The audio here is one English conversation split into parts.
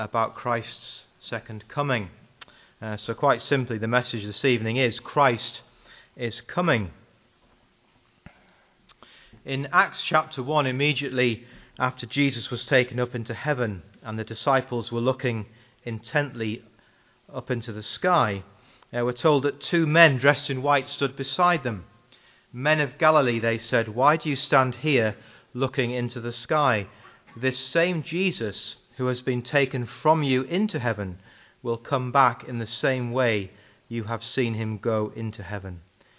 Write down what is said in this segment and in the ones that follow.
about Christ's second coming. So quite simply, the message this evening is Christ is coming. In Acts chapter 1, immediately after Jesus was taken up into heaven and the disciples were looking intently up into the sky, we're told that two men dressed in white stood beside them. "Men of Galilee," they said, "why do you stand here looking into the sky? This same Jesus who has been taken from you into heaven will come back in the same way you have seen him go into heaven."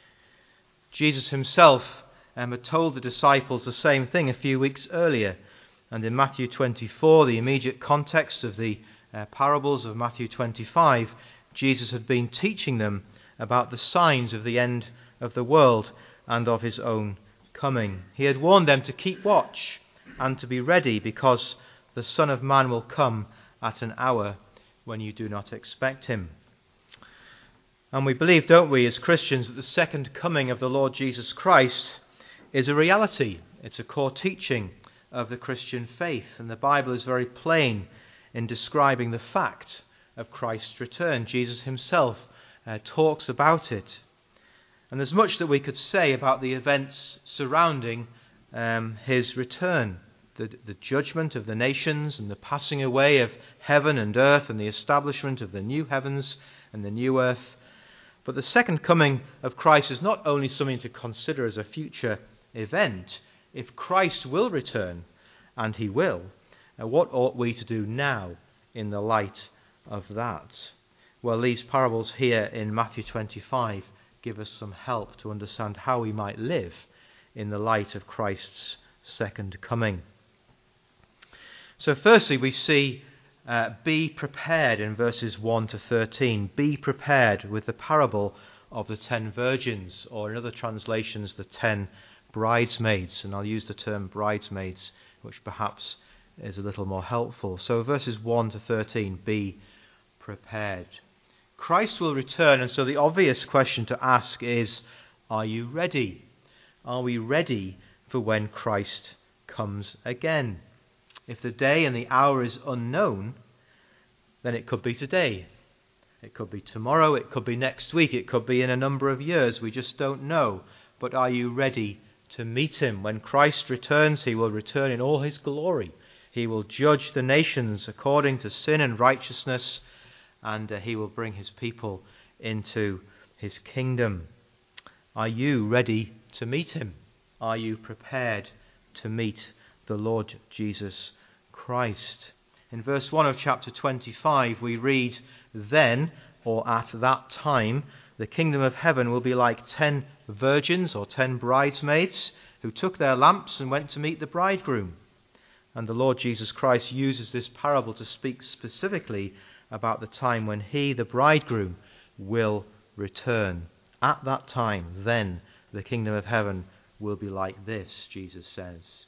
Jesus himself had told the disciples the same thing a few weeks earlier. And in Matthew 24, the immediate context of the parables of Matthew 25, Jesus had been teaching them about the signs of the end of the world and of his own coming. He had warned them to keep watch and to be ready, because the Son of Man will come at an hour when you do not expect him. And we believe, don't we, as Christians, that the second coming of the Lord Jesus Christ is a reality. It's a core teaching of the Christian faith, and the Bible is very plain in describing the fact of Christ's return. Jesus himself talks about it. And there's much that we could say about the events surrounding his return. The judgment of the nations and the passing away of heaven and earth and the establishment of the new heavens and the new earth. But the second coming of Christ is not only something to consider as a future event. If Christ will return, and he will, what ought we to do now in the light of that? Well, these parables here in Matthew 25 give us some help to understand how we might live in the light of Christ's second coming. So firstly, we see be prepared in verses 1 to 13. Be prepared with the parable of the 10 virgins, or in other translations, the 10 bridesmaids. And I'll use the term bridesmaids, which perhaps is a little more helpful. So verses 1 to 13, be prepared. Christ will return, and so the obvious question to ask is, are you ready? Are we ready for when Christ comes again? If the day and the hour is unknown, then it could be today. It could be tomorrow, it could be next week, it could be in a number of years. We just don't know. But are you ready to meet him? When Christ returns, he will return in all his glory. He will judge the nations according to sin and righteousness, and he will bring his people into his kingdom. Are you ready to meet him? Are you prepared to meet the Lord Jesus Christ? In verse 1 of chapter 25 we read, "Then, or at that time, the kingdom of heaven will be like 10 virgins or 10 bridesmaids who took their lamps and went to meet the bridegroom." And the Lord Jesus Christ uses this parable to speak specifically about the time when he, the bridegroom, will return. At that time, then, the kingdom of heaven will be like this, Jesus says.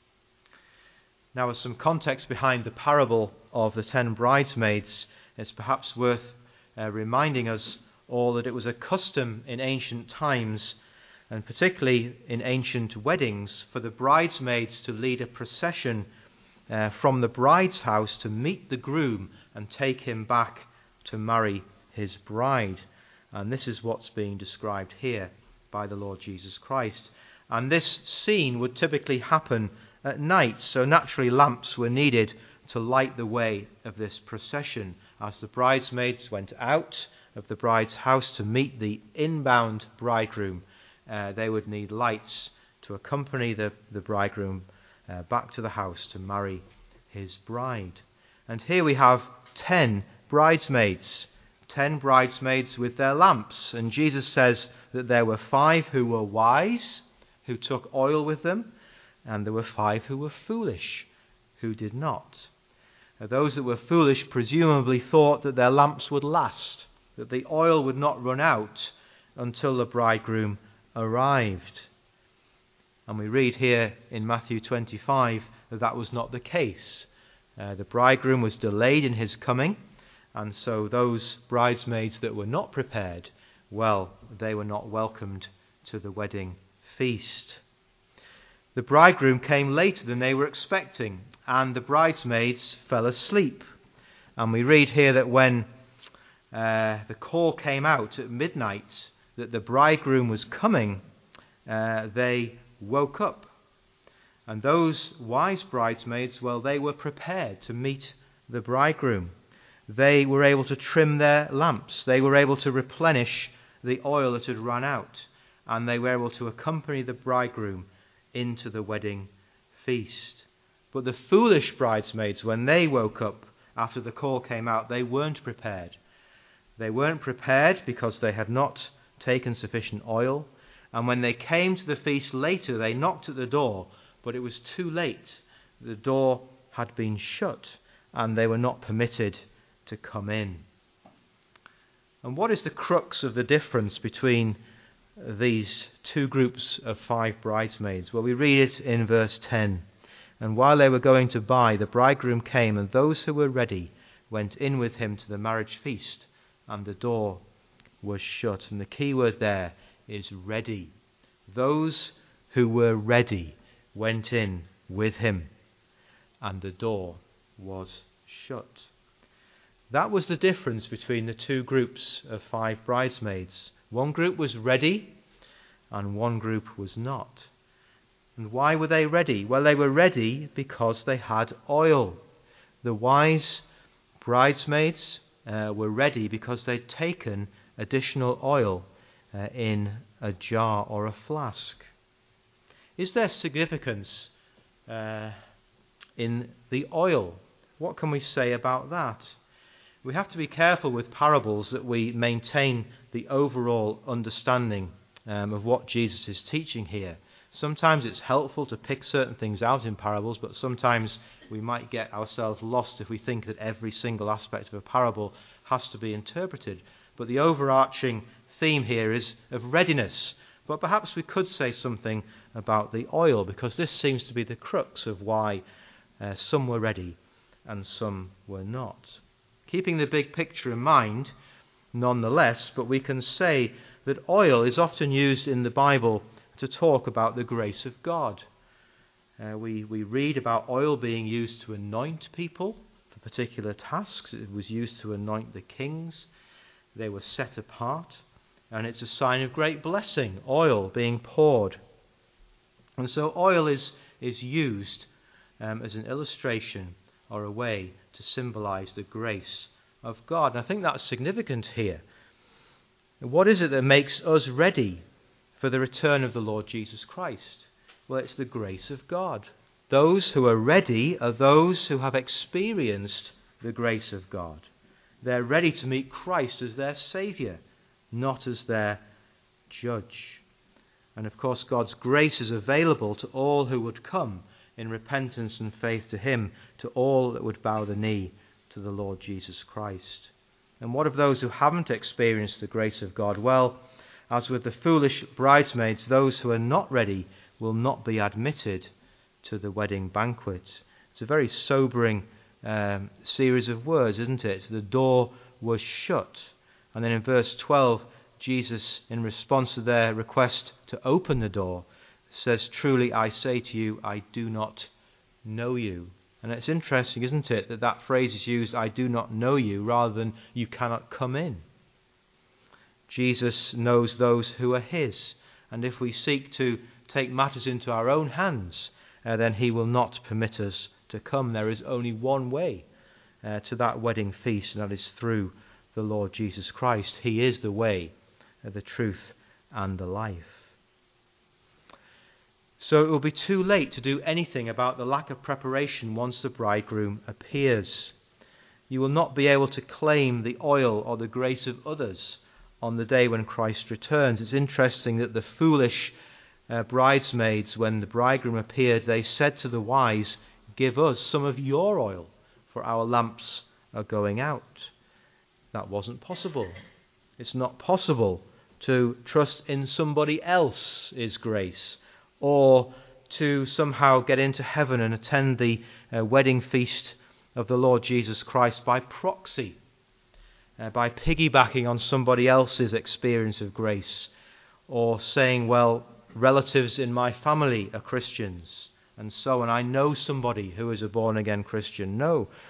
Now, as some context behind the parable of the 10 bridesmaids, it's perhaps worth reminding us all that it was a custom in ancient times, and particularly in ancient weddings, for the bridesmaids to lead a procession from the bride's house to meet the groom and take him back to marry his bride. And this is what's being described here by the Lord Jesus Christ. And this scene would typically happen at night, so naturally lamps were needed to light the way of this procession. As the bridesmaids went out of the bride's house to meet the inbound bridegroom, they would need lights to accompany the bridegroom back to the house to marry his bride. And here we have 10 bridesmaids with their lamps. And Jesus says that there were 5 who were wise, who took oil with them, and there were 5 who were foolish, who did not. Those that were foolish presumably thought that their lamps would last, that the oil would not run out until the bridegroom arrived. And we read here in Matthew 25 that that was not the case. The bridegroom was delayed in his coming, and so those bridesmaids that were not prepared, well, they were not welcomed to the wedding feast. The bridegroom came later than they were expecting, and the bridesmaids fell asleep. And we read here that when the call came out at midnight that the bridegroom was coming, they woke up. And those wise bridesmaids, well, they were prepared to meet the bridegroom. They were able to trim their lamps. They were able to replenish the oil that had run out. And they were able to accompany the bridegroom into the wedding feast. But the foolish bridesmaids, when they woke up after the call came out, they weren't prepared. They weren't prepared because they had not taken sufficient oil. And when they came to the feast later, they knocked at the door, but it was too late. The door had been shut, and they were not permitted to come in. And what is the crux of the difference between these two groups of 5 bridesmaids? Well, we read it in verse 10. And while they were going to buy, the bridegroom came, and those who were ready went in with him to the marriage feast, and the door was shut. And the key word there is ready. Those who were ready went in with him, and the door was shut. That was the difference between the two groups of 5 bridesmaids. One group was ready, and one group was not. And why were they ready? Well, they were ready because they had oil. The wise bridesmaids were ready because they'd taken additional oil in a jar or a flask. Is there significance in the oil? What can we say about that? We have to be careful with parables that we maintain the overall understanding of what Jesus is teaching here. Sometimes it's helpful to pick certain things out in parables, but sometimes we might get ourselves lost if we think that every single aspect of a parable has to be interpreted. But the overarching theme here is of readiness. But perhaps we could say something about the oil, because this seems to be the crux of why some were ready and some were not. Keeping the big picture in mind, nonetheless, but we can say that oil is often used in the Bible to talk about the grace of God. We read about oil being used to anoint people for particular tasks. It was used to anoint the kings. They were set apart, and it's a sign of great blessing, oil being poured. And so oil is used as an illustration or a way to symbolize the grace of God. And I think that's significant here. What is it that makes us ready for the return of the Lord Jesus Christ? Well, it's the grace of God. Those who are ready are those who have experienced the grace of God. They're ready to meet Christ as their Saviour, not as their judge. And of course, God's grace is available to all who would come in repentance and faith to him, to all that would bow the knee to the Lord Jesus Christ. And what of those who haven't experienced the grace of God? Well, as with the foolish bridesmaids, those who are not ready will not be admitted to the wedding banquet. It's a very sobering series of words, isn't it? The door was shut. And then in verse 12, Jesus, in response to their request to open the door, says, "Truly I say to you, I do not know you." And it's interesting, isn't it, that phrase is used, "I do not know you," rather than "you cannot come in." Jesus knows those who are his, and if we seek to take matters into our own hands, then he will not permit us to come. There is only one way to that wedding feast, and that is through the Lord Jesus Christ. He is the way, the truth, and the life. So it will be too late to do anything about the lack of preparation once the bridegroom appears. You will not be able to claim the oil or the grace of others on the day when Christ returns. It's interesting that the foolish bridesmaids, when the bridegroom appeared, they said to the wise, "Give us some of your oil, for our lamps are going out." That wasn't possible. It's not possible to trust in somebody else's grace, or to somehow get into heaven and attend the wedding feast of the Lord Jesus Christ by proxy, by piggybacking on somebody else's experience of grace, or saying, well, relatives in my family are Christians, and so on. I know somebody who is a born-again Christian. No,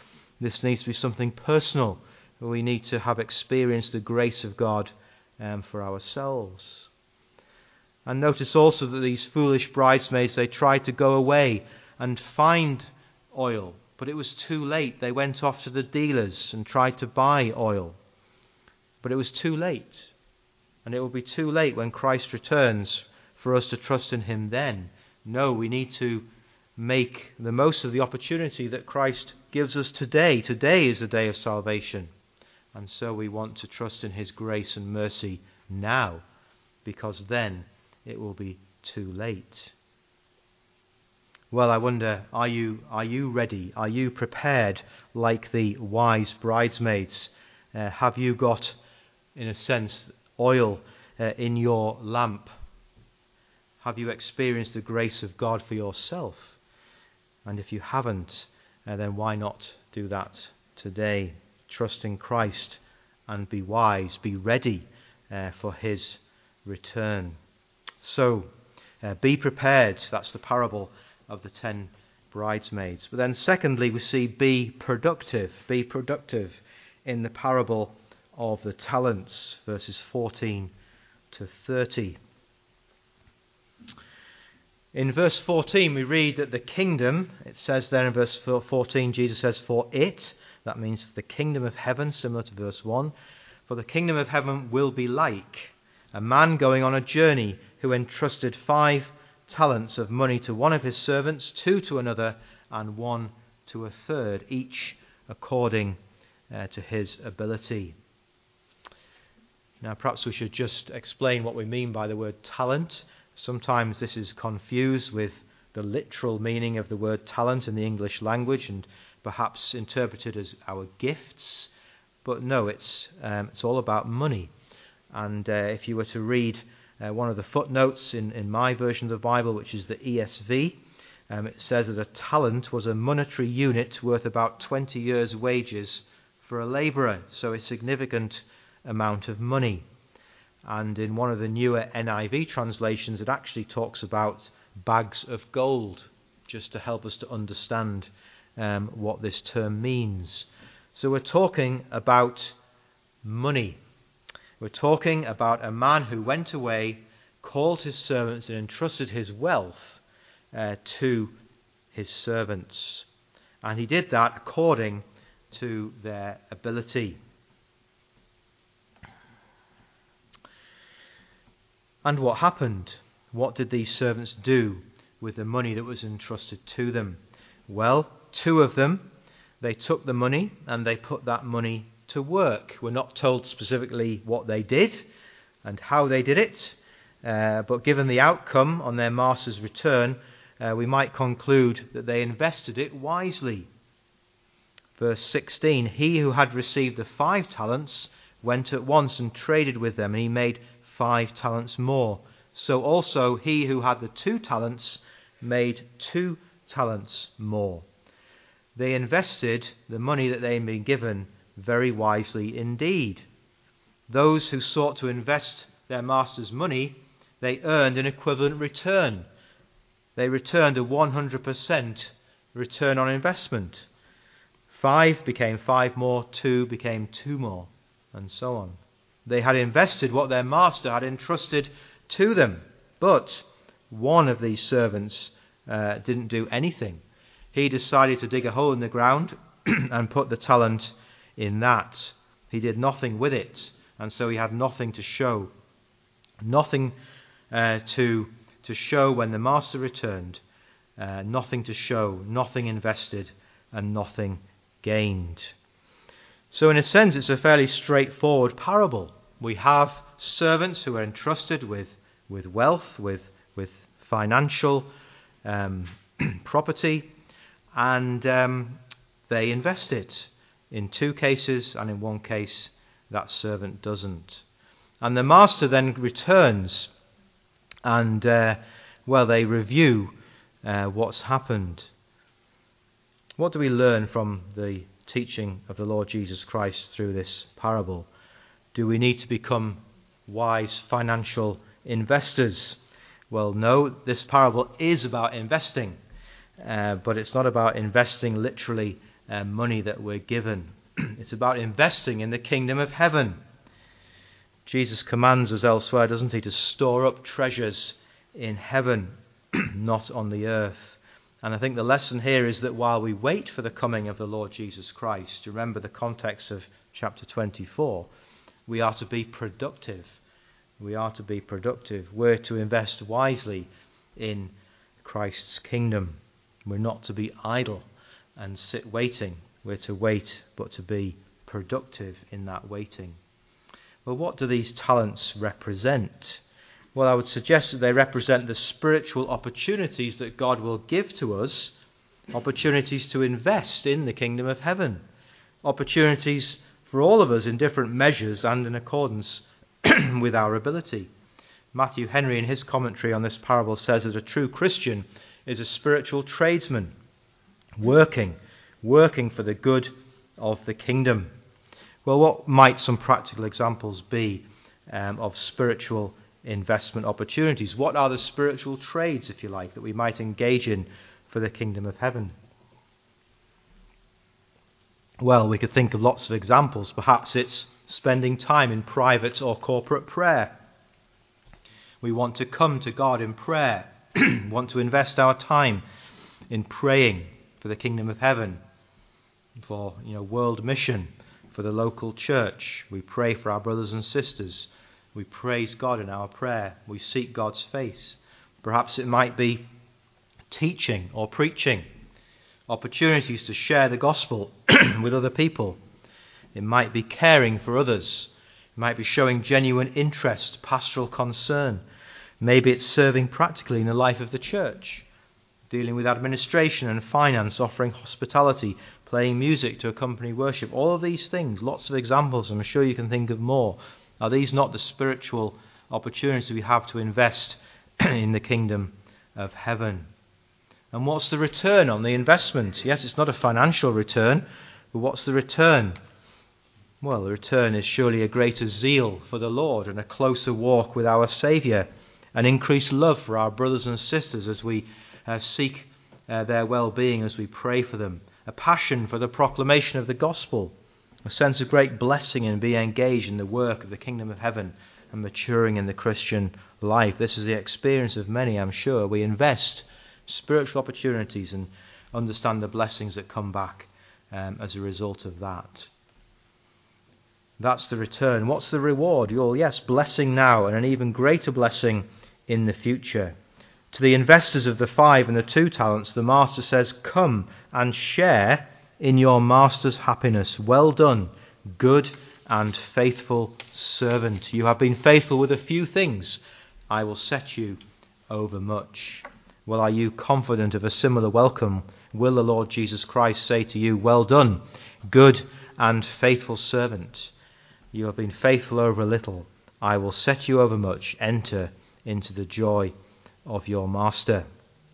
This needs to be something personal. We need to have experienced the grace of God for ourselves. And notice also that these foolish bridesmaids, they tried to go away and find oil, but it was too late. They went off to the dealers and tried to buy oil, but it was too late. And it will be too late when Christ returns for us to trust in him then. No, we need to make the most of the opportunity that Christ gives us today. Today is the day of salvation. And so we want to trust in his grace and mercy now, because then it will be too late. Well, I wonder, are you ready? Are you prepared like the wise bridesmaids? Have you got, in a sense, oil in your lamp? Have you experienced the grace of God for yourself? And if you haven't, then why not do that today? Trust in Christ and be wise, be ready for his return. So, be prepared. That's the parable of the 10 bridesmaids. But then secondly, we see be productive. Be productive in the parable of the talents, verses 14 to 30. In verse 14 we read that the kingdom, it says there in verse 14, Jesus says, for it, that means the kingdom of heaven, similar to verse 1, for the kingdom of heaven will be like a man going on a journey who entrusted 5 talents of money to one of his servants, 2 to another, and 1 to a third, each according to his ability. Now perhaps we should just explain what we mean by the word talent. Sometimes this is confused with the literal meaning of the word talent in the English language and perhaps interpreted as our gifts. But no, it's all about money. And if you were to read one of the footnotes in my version of the Bible, which is the ESV, it says that a talent was a monetary unit worth about 20 years' wages for a labourer, so a significant amount of money. And in one of the newer NIV translations, it actually talks about bags of gold, just to help us to understand what this term means. So we're talking about money. We're talking about a man who went away, called his servants, and entrusted his wealth to his servants. And he did that according to their ability. And what happened? What did these servants do with the money that was entrusted to them? Well, 2 of them, they took the money and they put that money to work. We're not told specifically what they did and how they did it, but given the outcome on their master's return, we might conclude that they invested it wisely. Verse 16, he who had received the 5 talents went at once and traded with them, and he made 5 talents more. So also he who had the 2 talents made 2 talents more. They invested the money that they had been given very wisely indeed. Those who sought to invest their master's money, they earned an equivalent return. They returned a 100% return on investment. 5 became 5 more, 2 became 2 more, and so on. They had invested what their master had entrusted to them. But one of these servants didn't do anything. He decided to dig a hole in the ground and put the talent in that. He did nothing with it, and so he had nothing to show. Nothing to show when the master returned. Nothing to show, nothing invested, and nothing gained. So in a sense, it's a fairly straightforward parable. We have servants who are entrusted with wealth, with financial property, and they invest it. In 2 cases, and in 1 case, that servant doesn't. And the master then returns, and they review what's happened. What do we learn from the teaching of the Lord Jesus Christ through this parable? Do we need to become wise financial investors? Well, no, this parable is about investing, but it's not about investing literally money that we're given. It's about investing in the kingdom of heaven. Jesus commands us elsewhere, doesn't he, to store up treasures in heaven, not on the earth. And I think the lesson here is that while we wait for the coming of the Lord Jesus Christ, remember the context of chapter 24, we are to be productive. We are to be productive. We're to invest wisely in Christ's kingdom. We're not to be idle and sit waiting. We're to wait, but to be productive in that waiting. Well, what do these talents represent? Well, I would suggest that they represent the spiritual opportunities that God will give to us, opportunities to invest in the kingdom of heaven, opportunities for all of us in different measures and in accordance with our ability. Matthew Henry, in his commentary on this parable, says that a true Christian is a spiritual tradesman, working for the good of the kingdom. Well, what might some practical examples be of spiritual investment opportunities? What are the spiritual trades, if you like, that we might engage in for the kingdom of heaven? Well, we could think of lots of examples. Perhaps it's spending time in private or corporate prayer. We want to come to God in prayer, want to invest our time in praying for the kingdom of heaven, for world mission, for the local church. We pray for our brothers and sisters. We praise God in our prayer. We seek God's face. Perhaps it might be teaching or preaching, opportunities to share the gospel with other people. It might be caring for others. It might be showing genuine interest, pastoral concern. Maybe it's serving practically in the life of the church, dealing with administration and finance, offering hospitality, playing music to accompany worship. All of these things, lots of examples. I'm sure you can think of more. Are these not the spiritual opportunities we have to invest in the kingdom of heaven? And what's the return on the investment? Yes, it's not a financial return, but what's the return? Well, the return is surely a greater zeal for the Lord and a closer walk with our Saviour, an increased love for our brothers and sisters as we seek their well-being, as we pray for them, a passion for the proclamation of the gospel, a sense of great blessing in being engaged in the work of the kingdom of heaven and maturing in the Christian life. This is the experience of many, I'm sure. We invest spiritual opportunities and understand the blessings that come back as a result of that. That's the return. What's the reward? Well, yes, blessing now and an even greater blessing in the future. To the investors of the 5 and the 2 talents, the master says, "Come and share in your master's happiness. Well done, good and faithful servant. You have been faithful with a few things. I will set you over much." Well, are you confident of a similar welcome? Will the Lord Jesus Christ say to you, "Well done, good and faithful servant. You have been faithful over a little. I will set you over much. Enter into the joy of your master."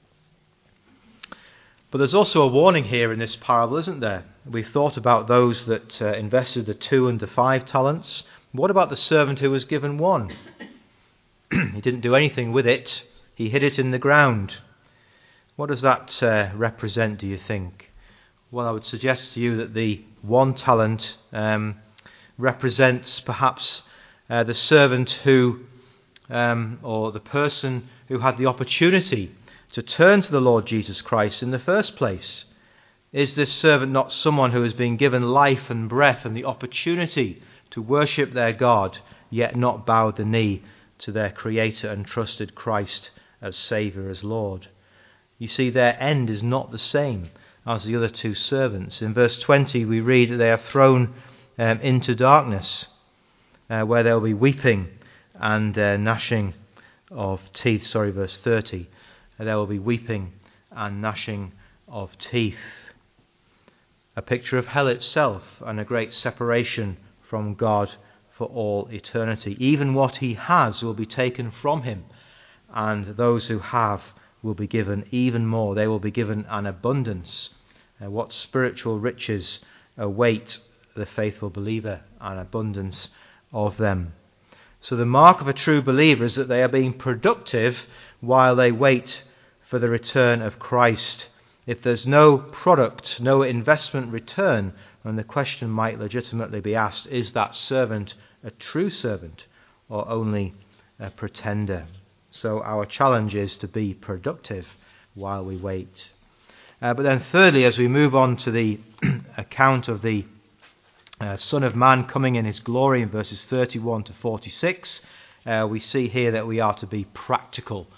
But there's also a warning here in this parable, isn't there? We've thought about those that invested the 2 and the 5 talents. What about the servant who was given 1? He didn't do anything with it. He hid it in the ground. What does that represent, do you think? Well, I would suggest to you that the 1 talent represents perhaps the servant who, or the person who had the opportunity to turn to the Lord Jesus Christ in the first place. Is this servant not someone who has been given life and breath and the opportunity to worship their God, yet not bowed the knee to their Creator and trusted Christ as Saviour, as Lord? You see, their end is not the same as the other 2 servants. In verse 20 we read that they are thrown into darkness, where there will be weeping and gnashing of teeth. Verse 30. There will be weeping and gnashing of teeth. A picture of hell itself and a great separation from God for all eternity. Even what he has will be taken from him, and those who have will be given even more. They will be given an abundance. What spiritual riches await the faithful believer? An abundance of them. So the mark of a true believer is that they are being productive while they wait for the return of Christ If there's no product, no investment return, then the question might legitimately be asked, is that servant a true servant or only a pretender? So our challenge is to be productive while we wait. But then thirdly, as we move on to the account of the Son of Man coming in his glory in verses 31 to 46, we see here that we are to be practical.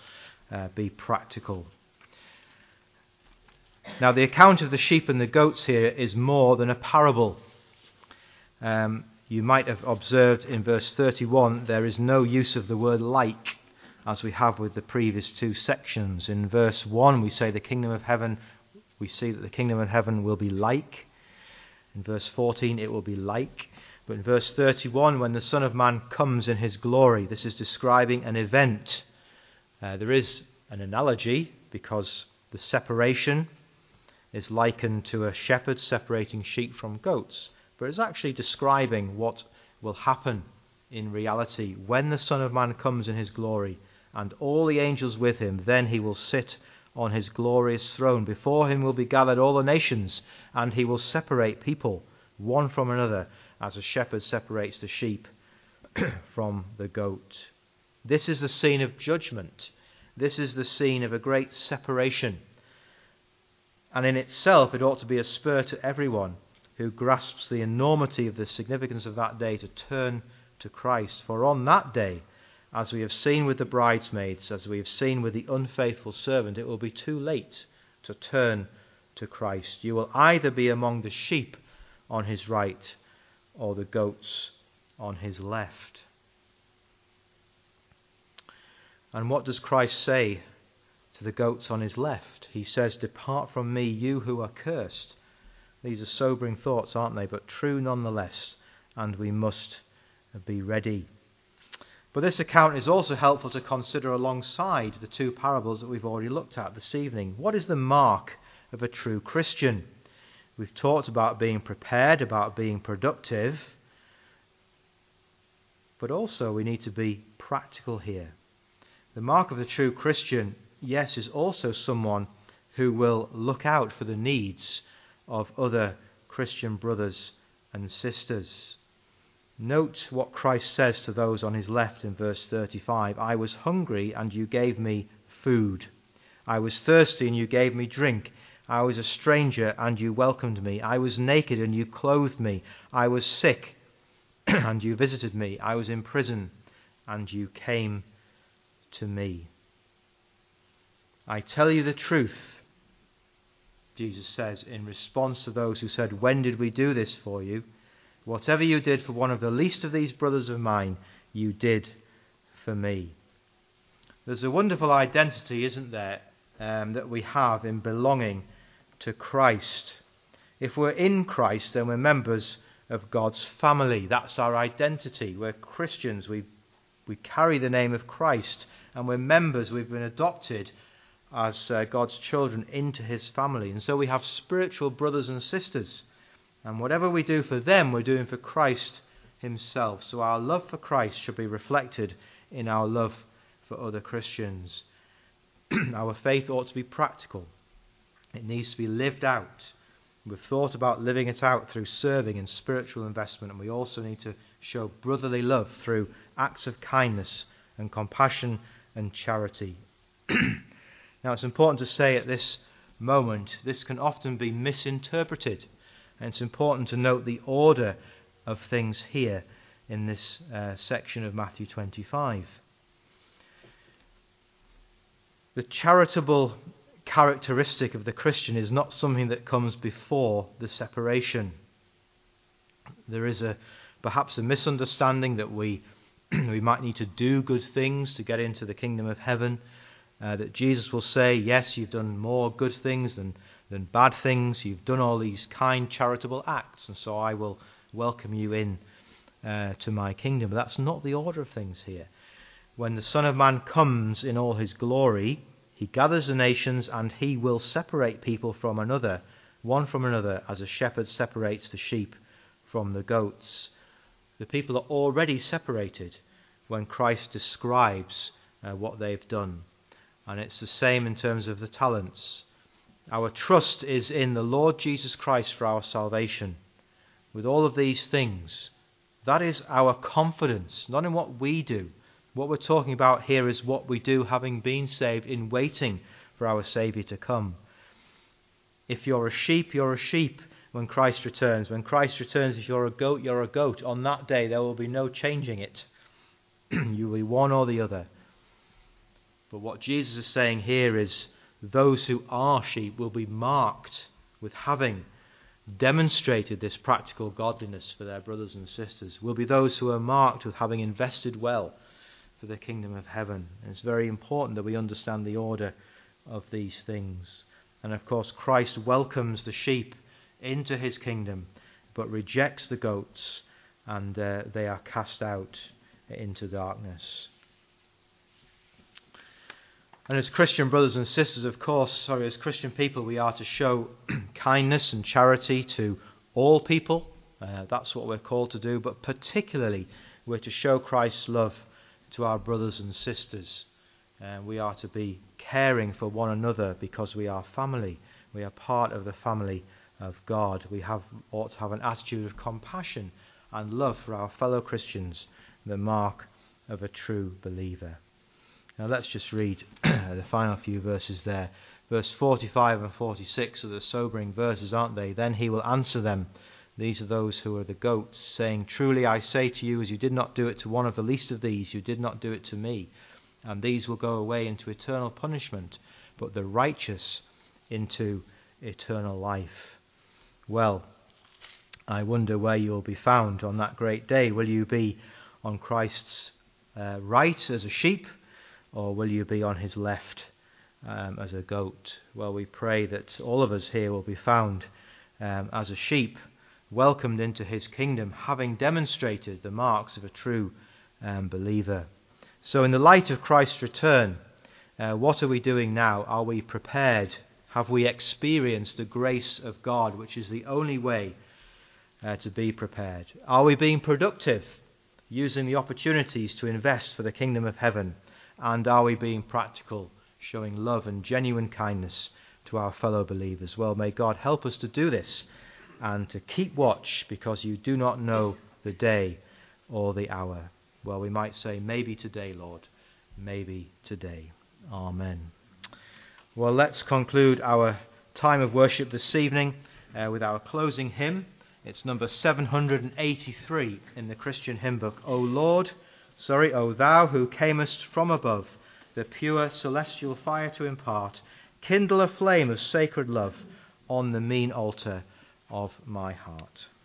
Now, the account of the sheep and the goats here is more than a parable. You might have observed in verse 31 there is no use of the word like, as we have with the previous two sections. In verse 1 we see that the kingdom of heaven will be like. In verse 14 it will be like. But in verse 31, when the Son of Man comes in his glory, this is describing an event. There is an analogy, because the separation is likened to a shepherd separating sheep from goats. But it's actually describing what will happen in reality when the Son of Man comes in his glory and all the angels with him. Then he will sit on his glorious throne. Before him will be gathered all the nations, and he will separate people one from another, as a shepherd separates the sheep from the goat. This is the scene of judgment. This is the scene of a great separation. And in itself, it ought to be a spur to everyone who grasps the enormity of the significance of that day to turn to Christ. For on that day, as we have seen with the bridesmaids, as we have seen with the unfaithful servant, it will be too late to turn to Christ. You will either be among the sheep on his right or the goats on his left. And what does Christ say to the goats on his left? He says, "Depart from me, you who are cursed." These are sobering thoughts, aren't they? But true nonetheless, and we must be ready. But this account is also helpful to consider alongside the two parables that we've already looked at this evening. What is the mark of a true Christian? We've talked about being prepared, about being productive, but also we need to be practical here. The mark of the true Christian, yes, is also someone who will look out for the needs of other Christian brothers and sisters. Note what Christ says to those on his left in verse 35. "I was hungry and you gave me food. I was thirsty and you gave me drink. I was a stranger and you welcomed me. I was naked and you clothed me. I was sick and you visited me. I was in prison and you came to me." I tell you the truth, Jesus says in response to those who said, "When did we do this for you? Whatever you did for one of the least of these brothers of mine, you did for me." There's a wonderful identity, isn't there, that we have in belonging to Christ. If we're in Christ, then we're members of God's family. That's our identity. We're Christians. We carry the name of Christ, and we're members. We've been adopted as God's children into his family. And so we have spiritual brothers and sisters. And whatever we do for them, we're doing for Christ himself. So our love for Christ should be reflected in our love for other Christians. Our faith ought to be practical. It needs to be lived out. We've thought about living it out through serving and spiritual investment, and we also need to show brotherly love through acts of kindness and compassion and charity. Now, it's important to say at this moment, this can often be misinterpreted. And it's important to note the order of things here in this section of Matthew 25. The charitable characteristic of the Christian is not something that comes before the separation. There is perhaps a misunderstanding that we might need to do good things to get into the kingdom of heaven. That Jesus will say, yes, you've done more good things than bad things. You've done all these kind, charitable acts, and so I will welcome you in to my kingdom. But that's not the order of things here. When the Son of Man comes in all his glory, he gathers the nations and he will separate people from another, one from another, as a shepherd separates the sheep from the goats. The people are already separated when Christ describes what they've done. And it's the same in terms of the talents. Our trust is in the Lord Jesus Christ for our salvation. With all of these things, that is our confidence, not in what we do. What we're talking about here is what we do having been saved, in waiting for our Saviour to come. If you're a sheep, you're a sheep when Christ returns. When Christ returns, if you're a goat, you're a goat. On that day, there will be no changing it. You will be one or the other. But what Jesus is saying here is those who are sheep will be marked with having demonstrated this practical godliness for their brothers and sisters, will be those who are marked with having invested well for the kingdom of heaven. And it's very important that we understand the order of these things. And of course, Christ welcomes the sheep into his kingdom, but rejects the goats, and they are cast out into darkness. And as Christian brothers and sisters, as Christian people, we are to show kindness and charity to all people. That's what we're called to do, but particularly we're to show Christ's love to our brothers and sisters. We are to be caring for one another because we are family. We are part of the family of God. We ought to have an attitude of compassion and love for our fellow Christians, the mark of a true believer. Now let's just read the final few verses there. Verse 45 and 46 are the sobering verses, aren't they? Then he will answer them. These are those who are the goats, saying, "Truly I say to you, as you did not do it to one of the least of these, you did not do it to me. And these will go away into eternal punishment, but the righteous into eternal life." Well, I wonder where you'll be found on that great day. Will you be on Christ's right as a sheep, or will you be on his left as a goat? Well, we pray that all of us here will be found as a sheep, welcomed into his kingdom, having demonstrated the marks of a true believer. So in the light of Christ's return, what are we doing now? Are we prepared? Have we experienced the grace of God, which is the only way to be prepared? Are we being productive, using the opportunities to invest for the kingdom of heaven? And are we being practical, showing love and genuine kindness to our fellow believers? Well, may God help us to do this and to keep watch, because you do not know the day or the hour. Well, we might say, maybe today, Lord, maybe today. Amen. Well, let's conclude our time of worship this evening with our closing hymn. It's number 783 in the Christian hymn book. O thou who camest from above, the pure celestial fire to impart, kindle a flame of sacred love on the mean altar of my heart.